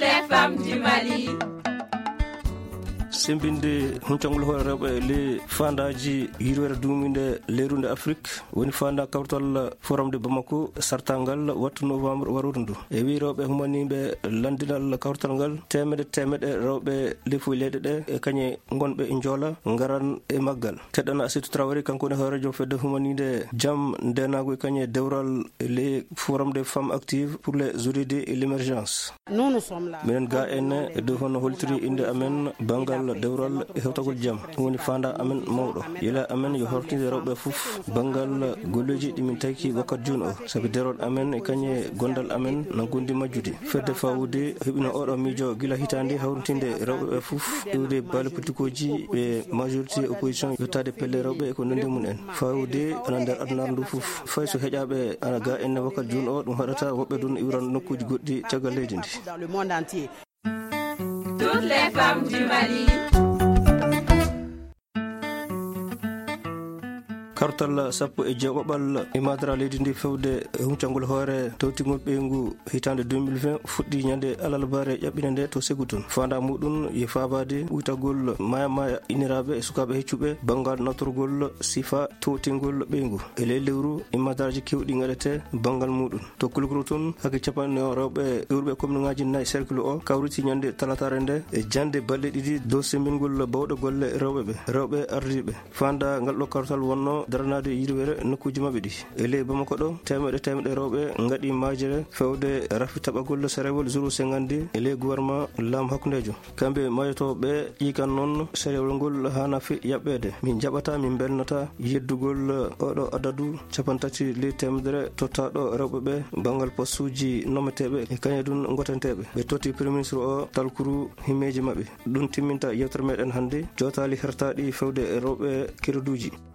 les femmes du Mali. Sembinde huncangol hoore rewɓe le fandaji yirwere duminde lerunde Afrique woni fanda kawtal forum de Bamako sartangal wattu novembre warude ndu e wi rewɓe humaniɓe landinal kawtal ngal temede rewɓe lefuy leyɗe ɗe e kañe gonɓe e joola ngaran e maggal teɗɗana Asetou Traoré kanko ne hoorejo fedde humanide jaam ndenago e kañe dewral le forum des femmes actives pour les ODD et l'émergence. Minen ga enne e dow hono holtiri inde amen bangal dewral e hewtagol jaam woni fanda amen mawɗo yila amen yo hortinde rewɓe fof bangal golleji ɗimin taki wakkat joni o saabi derol amen e kañe gondal amen na gondi majjude fedde fawude heɓino oɗo miijo gila hitande hawrintinde rewɓe fof iwde balle politikoji ɓe majorité opposition yettade pelle rewɓe e ko nande mum en fawude ana nder addunaru ndu fof fay so heƴaɓe ana ga enne wakkat joni o ɗum haɗata woɓɓe ɗon iwran nokkuji goɗɗi caggal leydi ndi. Toutes les femmes du Mali. kartal sappo e jeeɓoɓal e madara leydi ndi fewde huncangol hoore tawtigol ɓeygu hitande 2020 fuɗɗi ñande alalbare ƴaɓɓine nde to Ségou toon fanda muɗum ye fabade ɓuytagol maya iniraɓe e sukaɓe heccuɓe bangal natorgol sifa tawtingol ɓeygu e ley lewru e madaraji kewɗi gaɗete bangal muɗum to kulukuru toon hakke capanɗe rewɓe ewruɓe commune ngaji nayyi cercle o kawriti ñande talatare nde e jande balɗe ɗiɗi dow sembingol bawɗo golle rewɓe ardiɓe fanda ngal ɗo kartal wonno daranade yirwere nokkuji mabɓe ɗi e ley Bamako ɗo temedde rewɓe gaɗi majere fewde rafi taɓagol sarewol 050 e ley gouvernement laamu hakkudejo kamɓe mayotoɓe ƴikan noon sarewol ngol hana yaɓɓede min jaɓata min belnata yeddugol oɗo adadu 30 ley temedere tottaɗo rewɓeɓe bangal postuji nometeɓe e kañedun gotenteɓe ɓe totti premier ministre o talkuru himmeji mabɓe ɗum timminta yewtere meɗen hannde jotali hertaɗi fewde rewɓe kereduji.